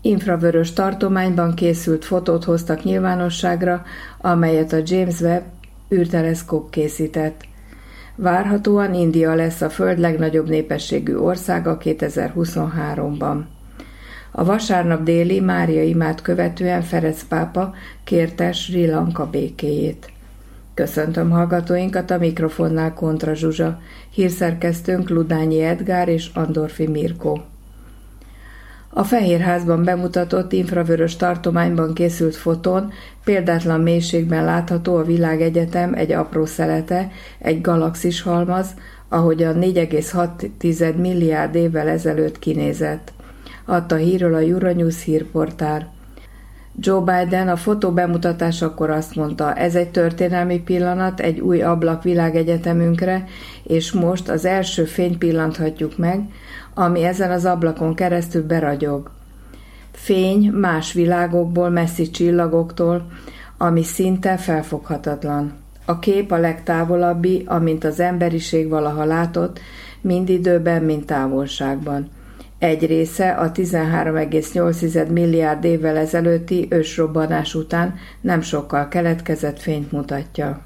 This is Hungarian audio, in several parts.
Infravörös tartományban készült fotót hoztak nyilvánosságra, amelyet a James Webb űrteleszkóp készített. Várhatóan India lesz a Föld legnagyobb népességű országa 2023-ban. A vasárnap déli Mária imát követően Ferenc pápa kérte Srí Lanka békéjét. Köszöntöm hallgatóinkat, a mikrofonnál Kontra Zsuzsa, hírszerkesztőnk Ludányi Edgár és Andorfi Mirko. A Fehérházban bemutatott infravörös tartományban készült fotón példátlan mélységben látható a világegyetem egy apró szelete, egy galaxis halmaz, ahogyan 4,6 milliárd évvel ezelőtt kinézett. Adta hírről a Euronews hírportál. Joe Biden a fotó bemutatásakor azt mondta, ez egy történelmi pillanat, egy új ablak világegyetemünkre, és most az első fényt pillanthatjuk meg, ami ezen az ablakon keresztül beragyog. Fény más világokból, messzi csillagoktól, ami szinte felfoghatatlan. A kép a legtávolabbi, amint az emberiség valaha látott, mind időben, mind távolságban. Egy része a 13,8 milliárd évvel ezelőtti ősrobbanás után nem sokkal keletkezett fényt mutatja.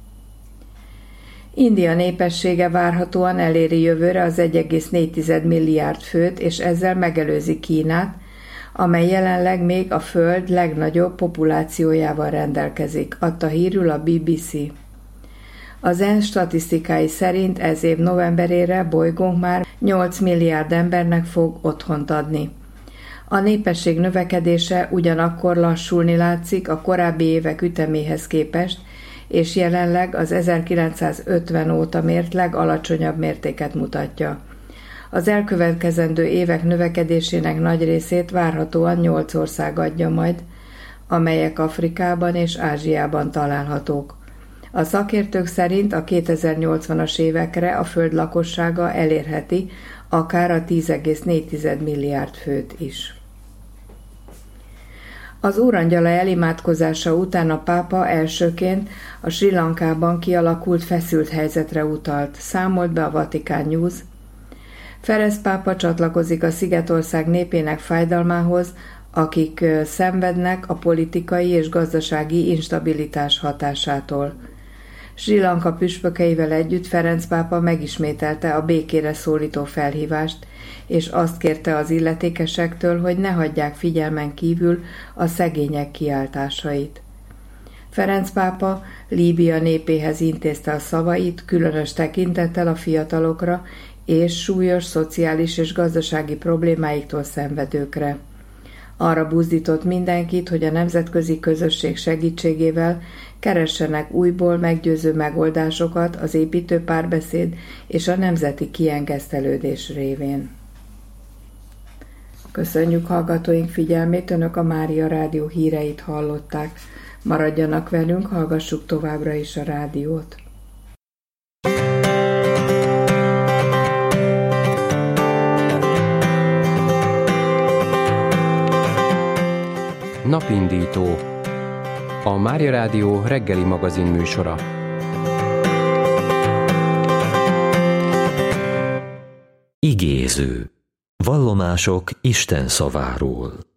India népessége várhatóan eléri jövőre az 1,4 milliárd főt, és ezzel megelőzi Kínát, amely jelenleg még a Föld legnagyobb populációjával rendelkezik, adta hírül a BBC. Az ENSZ statisztikái szerint ez év novemberére bolygónk már 8 milliárd embernek fog otthont adni. A népesség növekedése ugyanakkor lassulni látszik a korábbi évek üteméhez képest, és jelenleg az 1950 óta mért legalacsonyabb mértéket mutatja. Az elkövetkezendő évek növekedésének nagy részét várhatóan 8 ország adja majd, amelyek Afrikában és Ázsiában találhatók. A szakértők szerint a 2080-as évekre a Föld lakossága elérheti akár a 10,4 milliárd főt is. Az Úrangyala elimádkozása után a pápa elsőként a Srí Lankában kialakult feszült helyzetre utalt, számolt be a Vatican News. Ferenc pápa csatlakozik a Szigetország népének fájdalmához, akik szenvednek a politikai és gazdasági instabilitás hatásától. Srí Lanka püspökeivel együtt Ferenc pápa megismételte a békére szólító felhívást, és azt kérte az illetékesektől, hogy ne hagyják figyelmen kívül a szegények kiáltásait. Ferenc pápa Líbia népéhez intézte a szavait, különös tekintettel a fiatalokra és súlyos szociális és gazdasági problémáiktól szenvedőkre. Arra buzdított mindenkit, hogy a nemzetközi közösség segítségével keressenek újból meggyőző megoldásokat az építő párbeszéd és a nemzeti kiengesztelődés révén. Köszönjük hallgatóink figyelmét, Önök a Mária Rádió híreit hallották. Maradjanak velünk, hallgassuk továbbra is a rádiót. Napindító, a Mária Rádió reggeli magazin műsora. Igéző. Vallomások Isten szaváról.